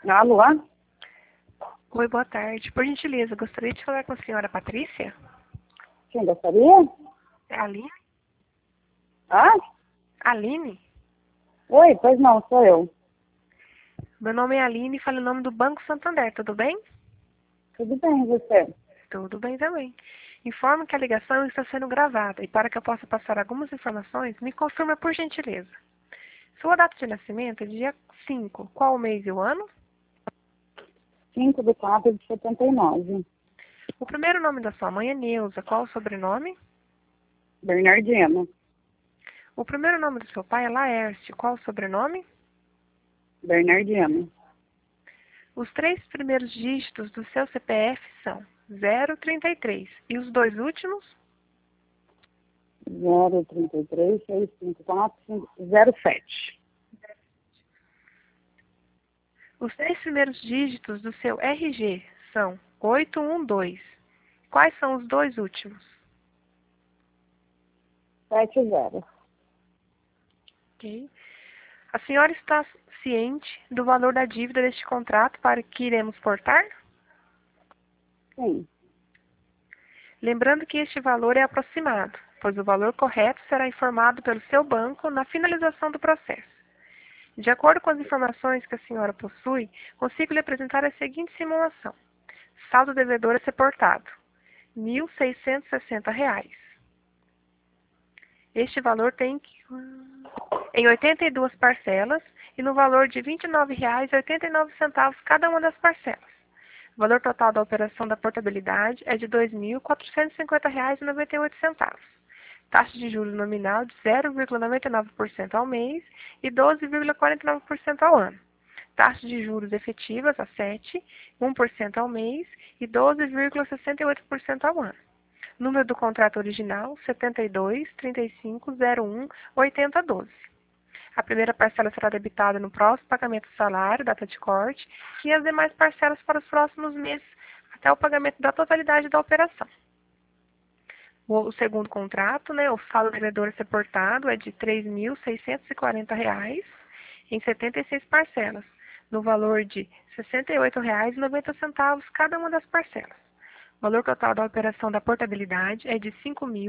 Alô? Oi, boa tarde. Por gentileza, gostaria de falar com a senhora Patrícia? Quem gostaria? É a Aline? Ah? Aline? Oi, pois não, sou eu. Meu nome é Aline e falo em nome do Banco Santander, tudo bem? Tudo bem, e você? Tudo bem também. Informo que a ligação está sendo gravada e para que eu possa passar algumas informações, me confirma por gentileza. Sua data de nascimento é dia 5. Qual o mês e o ano? 5/4/79. O primeiro nome da sua mãe é Neuza. Qual o sobrenome? Bernardino. O primeiro nome do seu pai é Laércio. Qual o sobrenome? Bernardino. Os três primeiros dígitos do seu CPF são 033. E os dois últimos? 033-654-07. Os três primeiros dígitos do seu RG são 812. Quais são os dois últimos? 70. Ok. A senhora está ciente do valor da dívida deste contrato para que iremos portar? Sim. Lembrando que este valor é aproximado, pois o valor correto será informado pelo seu banco na finalização do processo. De acordo com as informações que a senhora possui, consigo lhe apresentar a seguinte simulação. Saldo devedor a ser portado, R$ 1.660. Este valor tem em 82 parcelas e no valor de R$ 29,89 cada uma das parcelas. O valor total da operação da portabilidade é de R$ 2.450,98. Taxa de juros nominal de 0,99% ao mês e 12,49% ao ano. Taxa de juros efetivas a 7, 1% ao mês e 12,68% ao ano. Número do contrato original 72 35 01 80 12. A primeira parcela será debitada no próximo pagamento do salário, data de corte, e as demais parcelas para os próximos meses, até o pagamento da totalidade da operação. O segundo contrato, o saldo devedor a ser portado é de R$ 3.640 em 76 parcelas, no valor de R$ 68,90 cada uma das parcelas. O valor total da operação da portabilidade é de R$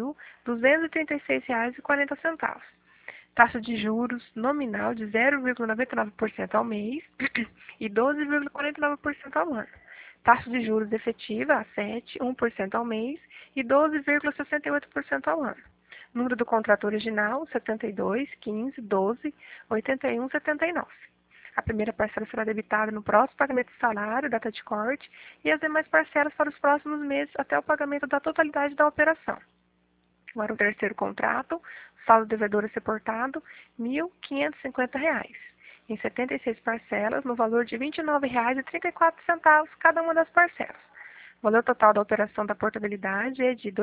5.236,40. Taxa de juros nominal de 0,99% ao mês e 12,49% ao ano. Taxa de juros efetiva a 7, 1% ao mês e 12,68% ao ano. Número do contrato original 72 15 12 81 79. A primeira parcela será debitada no próximo pagamento do salário, data de corte, e as demais parcelas para os próximos meses até o pagamento da totalidade da operação. Agora o terceiro contrato, saldo devedor a ser portado, R$ 1.550, em 76 parcelas, no valor de R$ 29,34 cada uma das parcelas. O valor total da operação da portabilidade é de R$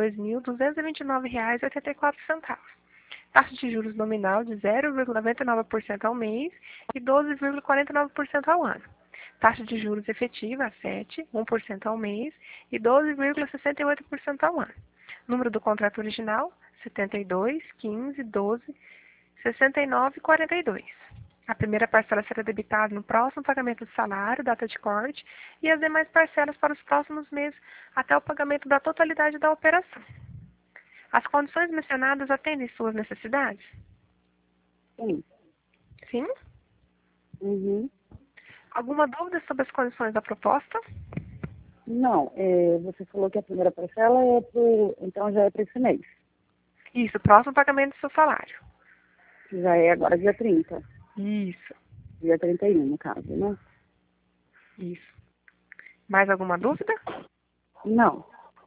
2.229,84. Taxa de juros nominal de 0,99% ao mês e 12,49% ao ano. Taxa de juros efetiva a 7, 1% ao mês e 12,68% ao ano. Número do contrato original 72 15 12 69 42. A primeira parcela será debitada no próximo pagamento do salário, data de corte, e as demais parcelas para os próximos meses até o pagamento da totalidade da operação. As condições mencionadas atendem suas necessidades? Sim. Sim? Uhum. Alguma dúvida sobre as condições da proposta? Não, você falou que a primeira parcela então já é para esse mês. Isso, próximo pagamento do seu salário. Que já é agora dia 30. Isso, Dia 31, no caso, né? isso. Mais alguma dúvida? Não.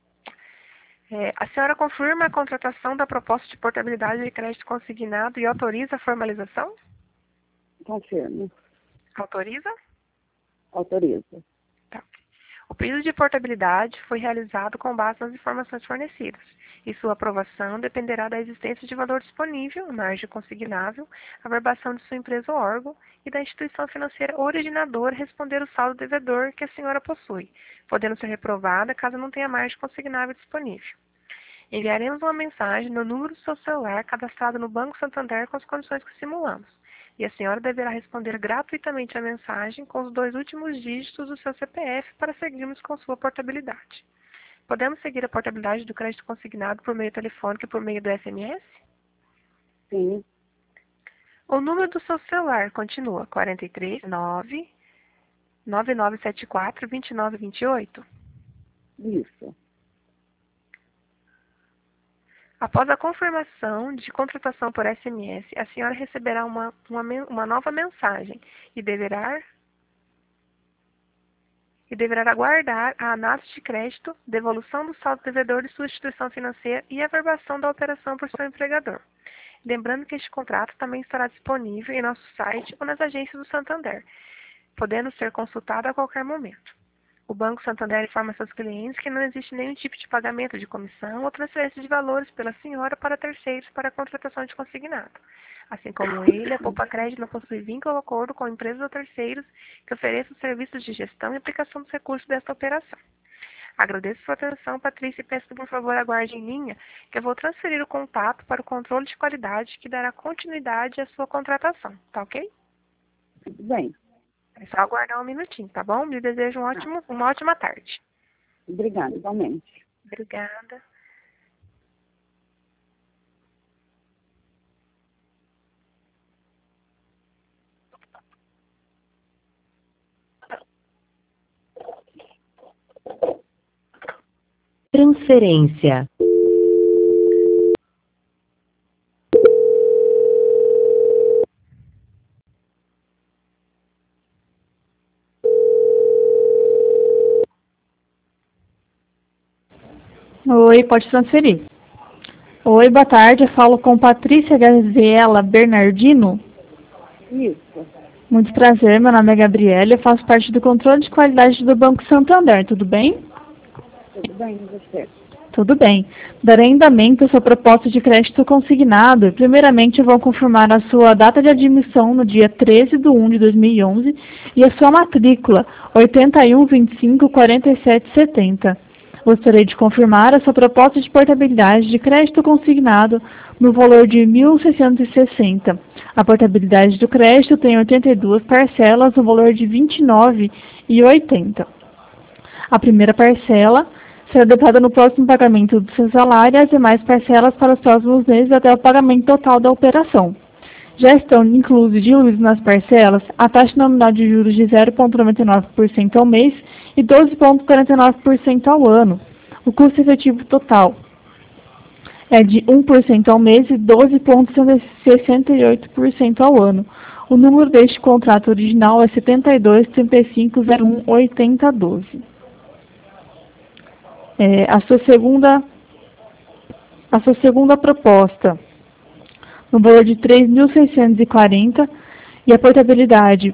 A senhora confirma a contratação da proposta de portabilidade de crédito consignado e autoriza a formalização? Confirmo. Autoriza? Autoriza. Tá. O pedido de portabilidade foi realizado com base nas informações fornecidas, e sua aprovação dependerá da existência de valor disponível, margem consignável, a verbação de sua empresa ou órgão e da instituição financeira originadora responder o saldo devedor que a senhora possui, podendo ser reprovada caso não tenha margem consignável disponível. Enviaremos uma mensagem no número do seu celular cadastrado no Banco Santander com as condições que simulamos. e a senhora deverá responder gratuitamente a mensagem com os 2 últimos dígitos do seu CPF para seguirmos com sua portabilidade. Podemos seguir a portabilidade do crédito consignado por meio telefônico e por meio do SMS? Sim. O número do seu celular continua 43 9 9974 2928? Isso. Após a confirmação de contratação por SMS, a senhora receberá uma nova mensagem e deverá aguardar a análise de crédito, devolução do saldo devedor de sua instituição financeira e averbação da operação por seu empregador. Lembrando que este contrato também estará disponível em nosso site ou nas agências do Santander, podendo ser consultado a qualquer momento. O Banco Santander informa seus clientes que não existe nenhum tipo de pagamento de comissão ou transferência de valores pela senhora para terceiros para a contratação de consignado. Assim como ele, a Poupa Crédito não possui vínculo ou acordo com empresas ou terceiros que ofereçam serviços de gestão e aplicação dos recursos desta operação. Agradeço sua atenção, Patrícia, e peço que, por favor, aguarde em linha, que eu vou transferir o contato para o controle de qualidade que dará continuidade à sua contratação. Tá ok? Tudo bem. É só aguardar um minutinho, tá bom? Lhe desejo uma ótima tarde. Obrigada, igualmente. Obrigada. Transferência. Oi, pode transferir. Oi, boa tarde. Eu falo com Patrícia Gabriela Bernardino. Isso. Muito prazer, meu nome é Gabriela. Eu faço parte do controle de qualidade do Banco Santander. Tudo bem? Tudo bem, e você? Tudo bem. Darei andamento à sua proposta de crédito consignado. Primeiramente, eu vou confirmar a sua data de admissão no dia 13/1/2011 e a sua matrícula 81254770. Gostaria de confirmar a sua proposta de portabilidade de crédito consignado no valor de R$ 1.660. A portabilidade do crédito tem 82 parcelas no valor de R$ 29,80. A primeira parcela será debitada no próximo pagamento do seu salário e as demais parcelas para os próximos meses até o pagamento total da operação. Já estão inclusos diluídos nas parcelas a taxa nominal de juros de 0,99% ao mês e 12,49% ao ano. O custo efetivo total é de 1% ao mês e 12,68% ao ano. O número deste contrato original é 7235018012. A sua segunda proposta, no valor de R$ 3.640, e a portabilidade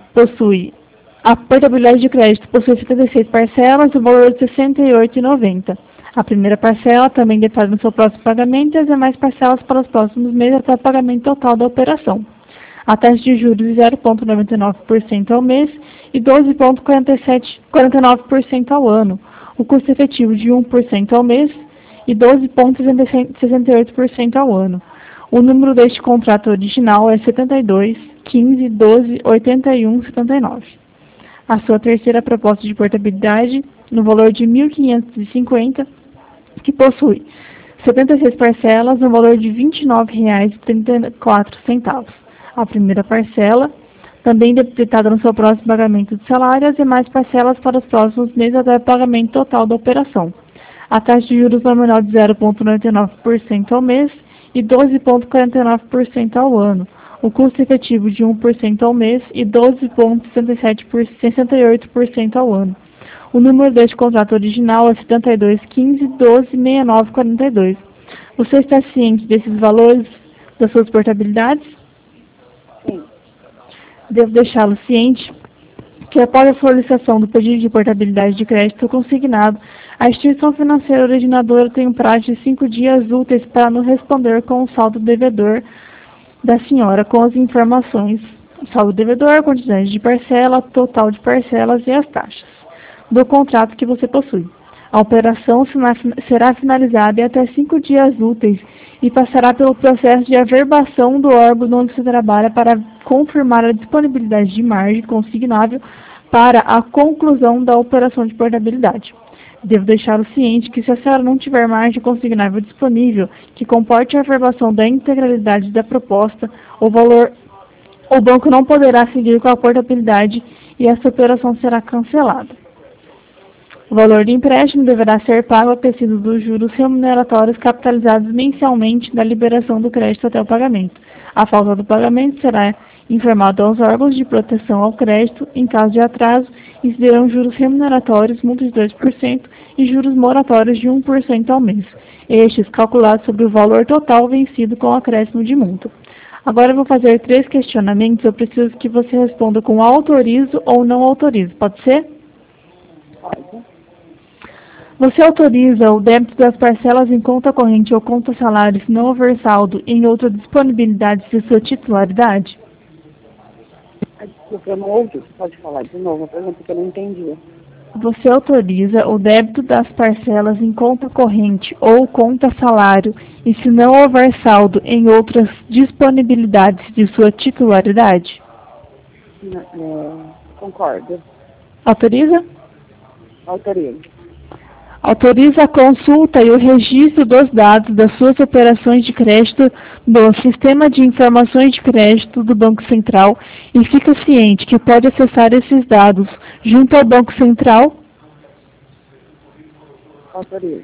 de crédito possui 76 parcelas, no valor de R$ 68,90. A primeira parcela também detalha no seu próximo pagamento e as demais parcelas para os próximos meses até o pagamento total da operação. A taxa de juros de 0,99% ao mês e 12,49% ao ano. O custo efetivo de 1% ao mês e 12,68% ao ano. O número deste contrato original é 72 15 12 81 79. A sua terceira proposta de portabilidade, no valor de R$ 1.550, que possui 76 parcelas, no valor de R$ 29,34. A primeira parcela, também debitada no seu próximo pagamento de salário, e as demais parcelas para os próximos meses até o pagamento total da operação. A taxa de juros nominal de 0,99% ao mês e 12,49% ao ano. O custo efetivo de 1% ao mês e 12,68% ao ano. O número deste contrato original é 72 15 12 69 42. Você está ciente desses valores das suas portabilidades? Sim. Devo deixá-lo ciente que após a solicitação do pedido de portabilidade de crédito consignado, a instituição financeira originadora tem um prazo de 5 dias úteis para nos responder com o saldo devedor da senhora, com as informações: saldo devedor, quantidade de parcela, total de parcelas e as taxas do contrato que você possui. A operação será finalizada em até 5 dias úteis e passará pelo processo de averbação do órgão onde se trabalha para confirmar a disponibilidade de margem consignável para a conclusão da operação de portabilidade. Devo deixá-lo ciente que, se a senhora não tiver margem consignável disponível que comporte a averbação da integralidade da proposta, o banco não poderá seguir com a portabilidade e essa operação será cancelada. O valor do empréstimo deverá ser pago acrescido dos juros remuneratórios capitalizados mensalmente da liberação do crédito até o pagamento. A falta do pagamento será informado aos órgãos de proteção ao crédito. Em caso de atraso, incidirão juros remuneratórios, multa de 2% e juros moratórios de 1% ao mês, estes calculados sobre o valor total vencido com acréscimo de multa. Agora eu vou fazer 3 questionamentos. Eu preciso que você responda com autorizo ou não autorizo. Pode ser? Pode. Você autoriza o débito das parcelas em conta corrente ou conta salário se não houver saldo em outra disponibilidade de sua titularidade? Desculpa, eu não ouvi. Você pode falar de novo, por exemplo, que eu não entendi. Você autoriza o débito das parcelas em conta corrente ou conta salário e se não houver saldo em outras disponibilidades de sua titularidade? Concordo. Autoriza? Autorizo. Autoriza a consulta e o registro dos dados das suas operações de crédito do Sistema de Informações de Crédito do Banco Central e fica ciente que pode acessar esses dados junto ao Banco Central? Autorizo.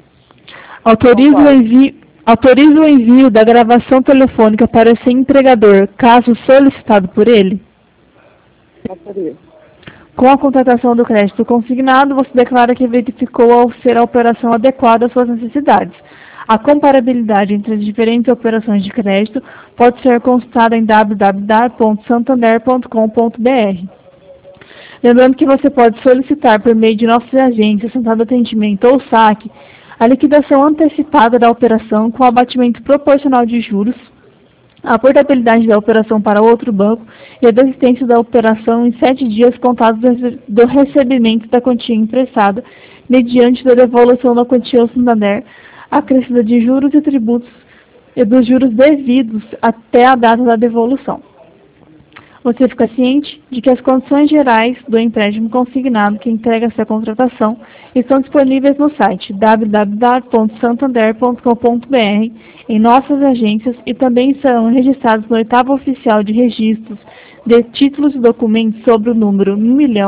Autoriza o envio da gravação telefônica para seu empregador, caso solicitado por ele? Autorizo. Com a contratação do crédito consignado, você declara que verificou ao ser a operação adequada às suas necessidades. A comparabilidade entre as diferentes operações de crédito pode ser consultada em www.santander.com.br. Lembrando que você pode solicitar por meio de nossas agências, Central de Atendimento ou SAC, a liquidação antecipada da operação com abatimento proporcional de juros, a portabilidade da operação para outro banco e a desistência da operação em 7 dias contados do recebimento da quantia emprestada, mediante da devolução da quantia ao Santander, acrescida de juros e tributos e dos juros devidos até a data da devolução. Você fica ciente de que as condições gerais do empréstimo consignado que entrega essa contratação estão disponíveis no site www.santander.com.br, em nossas agências, e também serão registrados no 8º Oficial de Registros de Títulos e Documentos sobre o número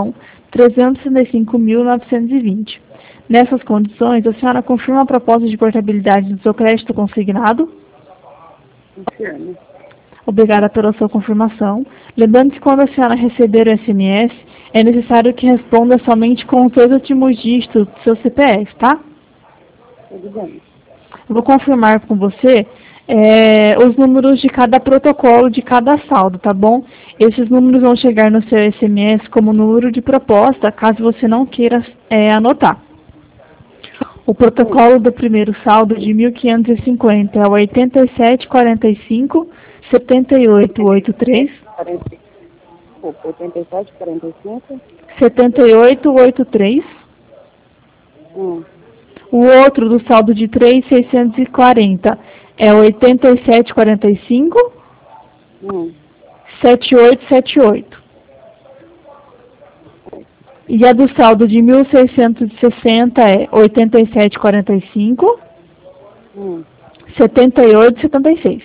1.365.920. Nessas condições, a senhora confirma a proposta de portabilidade do seu crédito consignado? Confirmo. Obrigada pela sua confirmação. Lembrando que quando a senhora receber o SMS, é necessário que responda somente com os 2 últimos dígitos do seu CPF, tá? Tudo bem. Eu vou confirmar com você os números de cada protocolo, de cada saldo, tá bom? Esses números vão chegar no seu SMS como número de proposta, caso você não queira anotar. O protocolo do primeiro saldo de 1.550 é o 8745 7883. 8745. 7883. O outro do saldo de 3.640 é o 8745. 7878. E a do saldo de 1.660 é 8745. 7876.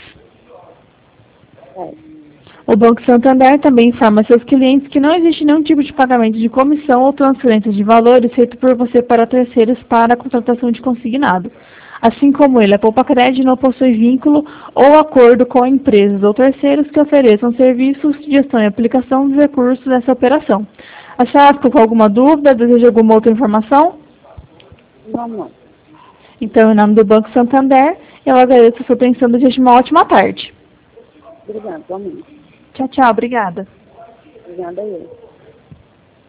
O Banco Santander também informa a seus clientes que não existe nenhum tipo de pagamento de comissão ou transferência de valores feito por você para terceiros para a contratação de consignado. Assim como ele, a Poupa Cred não possui vínculo ou acordo com empresas ou terceiros que ofereçam serviços de gestão e aplicação dos recursos dessa operação. A senhora ficou com alguma dúvida? Deseja alguma outra informação? Não. Então, em nome do Banco Santander, eu agradeço a sua atenção e desejo uma ótima tarde. Obrigada, igualmente. Tchau, tchau. Obrigada. Obrigada a eu.